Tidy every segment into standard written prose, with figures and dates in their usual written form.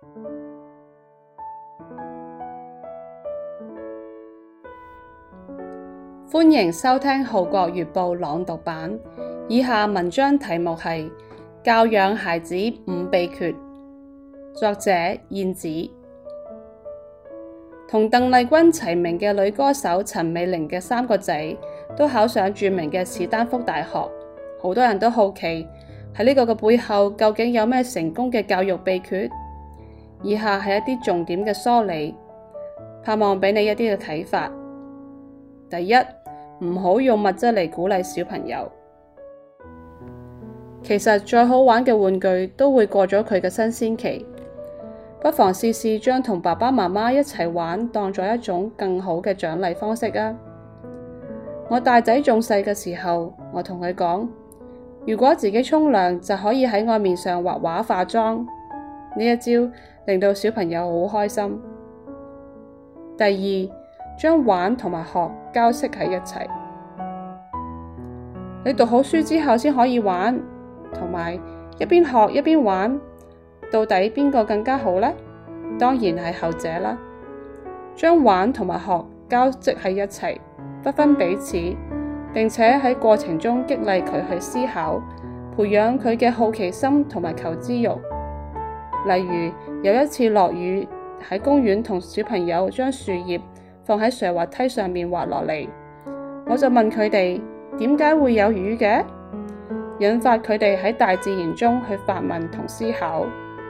歡迎收聽《號角月報》朗讀版。以下文章題目係教養孩子5秘訣，作者燕子。同鄧麗君齊名嘅女歌手陳美齡嘅3個仔都考上著名嘅史丹福大學，好多人都好奇喺呢個嘅背後究竟有咩成功嘅教育秘訣？以下係一啲重點嘅梳理，盼望俾你一啲嘅啟發。第一，唔好用物質嚟鼓勵小朋友。其實再好玩嘅玩具都會過咗佢嘅新鮮期，不妨試試將同爸爸媽媽一齊玩當作一種更好嘅獎勵方式啊！我大仔仲細嘅時候，我同佢講，如果自己沖涼就可以喺我面上畫畫化妝，呢一招令到小朋友好開心。第二，將玩同埋學交織喺一齊。你讀好書之後先可以玩，同埋一邊學一邊玩，到底邊個更加好呢？當然係後者啦。將玩同埋學交織喺一齊，不分彼此，並且喺過程中激勵佢去思考，培養佢嘅好奇心同埋求知慾。例如有一次落雨，喺公園同小朋友將樹葉放喺瀡滑梯上面滑落嚟，我就問佢哋點解會有雨嘅，引發佢哋喺大自然中去發問同思考。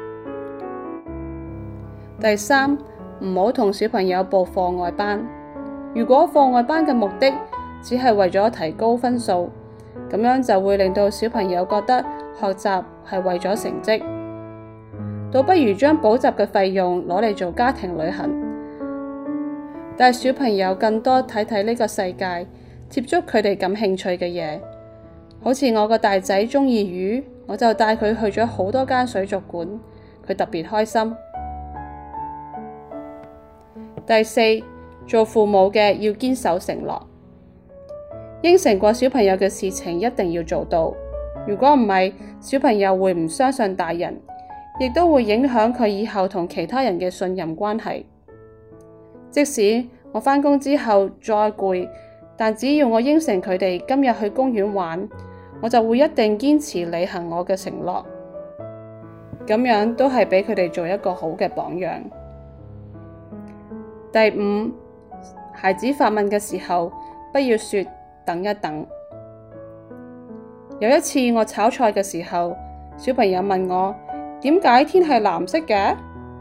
第三，唔好同小朋友報課外班。如果課外班嘅目的只係為咗提高分數，咁樣就會令到小朋友覺得學習係為咗成績，倒不如將補習嘅費用攞嚟做家庭旅行，帶小朋友更多睇睇呢個世界，接觸佢哋感興趣嘅嘢。好似我個大仔鍾意魚，我就帶佢去咗好多間水族館，佢特別開心。第四，做父母嘅要堅守承諾，應承過小朋友嘅事情一定要做到。如果唔係，小朋友會唔相信大人，亦都會影響佢以後同其他人嘅信任關係。即使我返工之後再攰，但只要我應承佢哋今日去公園玩，我就會一定堅持履行我嘅承諾。咁樣都係俾佢哋做一個好嘅榜樣。第五，孩子發問嘅時候，不要說等一等。有一次我炒菜嘅時候，小朋友問我點解天係藍色嘅？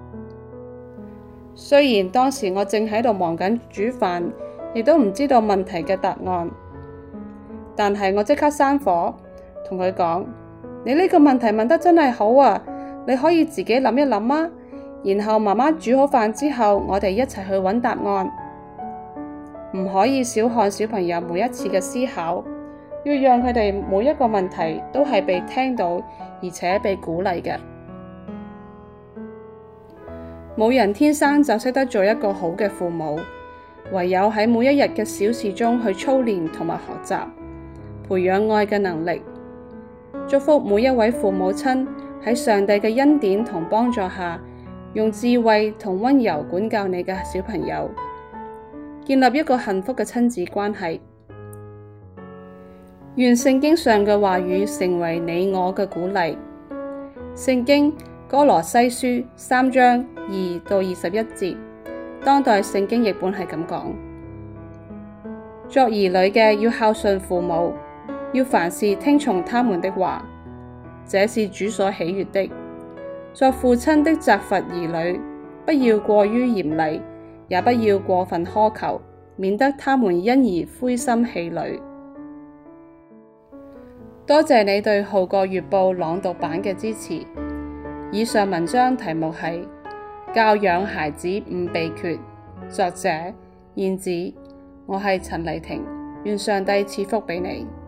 雖然當時我正喺度忙緊煮飯，亦都唔知道問題嘅答案，但係我即刻閂火，同佢講：你呢個問題問得真係好啊！你可以自己諗一諗啊，然後媽媽煮好飯之後，我哋一齊去揾答案。唔可以小看小朋友每一次嘅思考，要讓佢哋每一個問題都係被聽到，而且被鼓勵嘅。冇人天生就識得做一個好嘅父母，唯有喺每一日嘅小事中去操練同埋學習，培養愛嘅能力。祝福每一位父母親喺上帝嘅恩典同幫助下，用智慧同溫柔管教你嘅小朋友，建立一個幸福嘅親子關係。願聖經上嘅話語成為你我嘅鼓勵。聖經歌羅西書3章2到21節，當代聖經譯本係咁講：作兒女嘅要孝順父母，要凡事聽從他們的話，這是主所喜悅的。作父親的責罰兒女，不要過於嚴厲，也不要過分苛求，免得他們因而灰心氣餒。多謝你對《號角月報》朗讀版嘅支持。以上文章題目係教養孩子5秘訣，作者燕子。我係陳麗婷，願上帝賜福俾你。